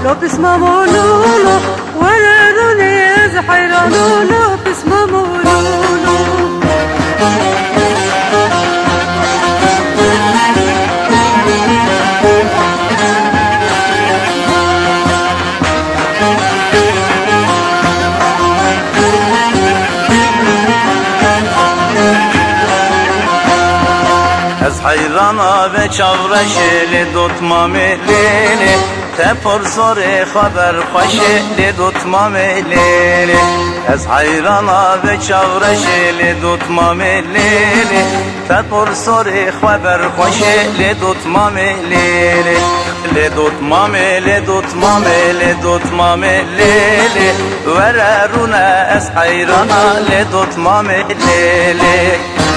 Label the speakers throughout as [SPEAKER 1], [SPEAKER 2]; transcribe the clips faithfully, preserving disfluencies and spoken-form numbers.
[SPEAKER 1] لو بسمة مولولو ورروني از حيرانو لو بسمة مولولو
[SPEAKER 2] از حیرانا و چاورش لدوتما ملیلی تپر زور خبر خوشه لدوتما ملیلی از حیرانا و چاورش لدوتما ملیلی تپر زور خبر خوشه لدوتما ملیلی لدوتما ملی دوتما ملی دوتما ملیلی وررونه از حیرانا لدوتما ملیلی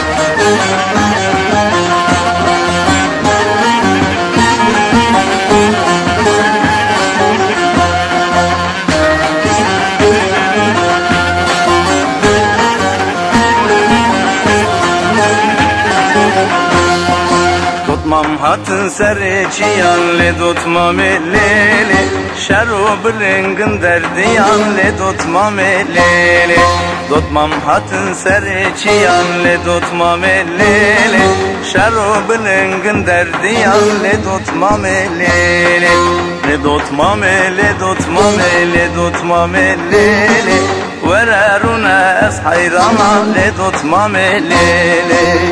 [SPEAKER 2] دوتمام هاتن سر چیان لدوتما ملیلی شرو بلنگن دردیان لدوتما ملیلی دوتمام هاتن سر چیان لدوتما ملیلی شرو بلنگن دردیان لدوتما ملیلی لدوتما ملی دوتما ملی دوتما ملیلی وررونه از حیرانا لدوتما ملیلی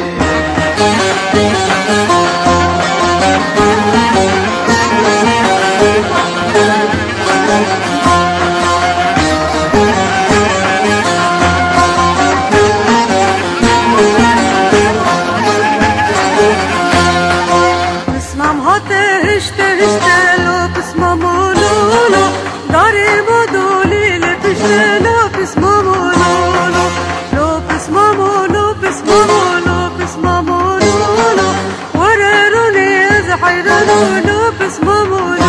[SPEAKER 1] بسمم هاته هشته هشته لو بسمة مولولو داري مدولي لبشته لو بسمة مولولو لو بسمة مولو بسمة مولو بسمة مولولو ورروني از حيرانو لو بسمة مولولو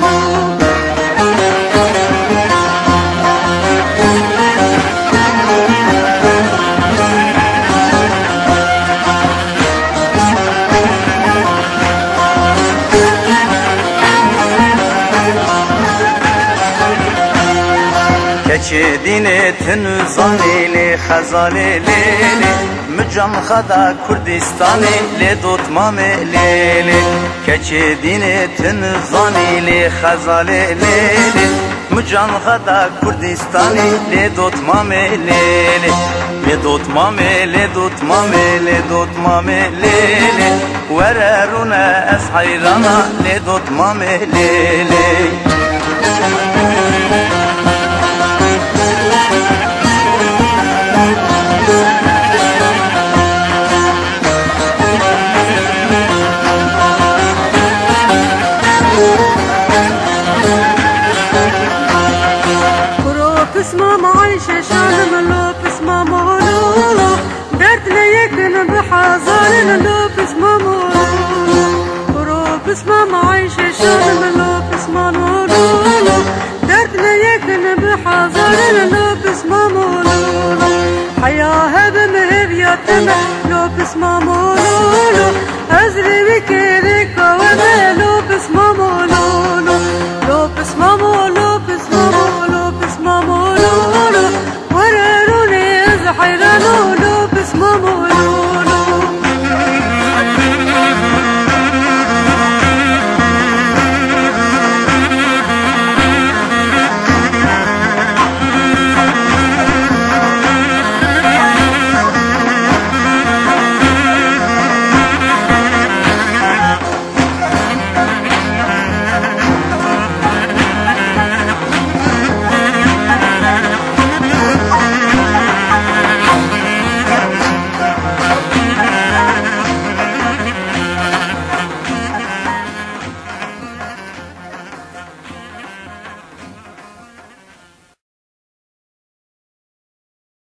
[SPEAKER 2] keçi dini tünzani li khazali lili mücan khada Kurdistani li dutma melili keçi dini tünzani li khazali lili mücan khada Kurdistani li dutma melili li dutma meli dutma meli dutma melili vereruna es hayrana li dutma melili
[SPEAKER 1] بسمة معيشة شانم لو بسمة مولولو دردنا يكن بحزان لو بسمة مولولو بسمة معيشة شانم لو بسمة مولولو